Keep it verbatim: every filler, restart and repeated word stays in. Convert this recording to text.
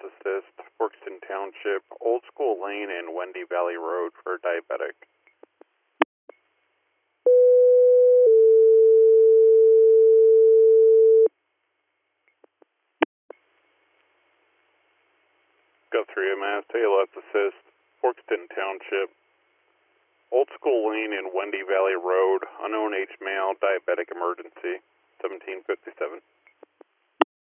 assist, Forkston Township, Old School Lane and Wendy Valley Road for diabetic. Guthrie M S, A L S assist, Forkston Township, Old School Lane and Wendy Valley Road, unknown H male, diabetic emergency, seventeen fifty-seven.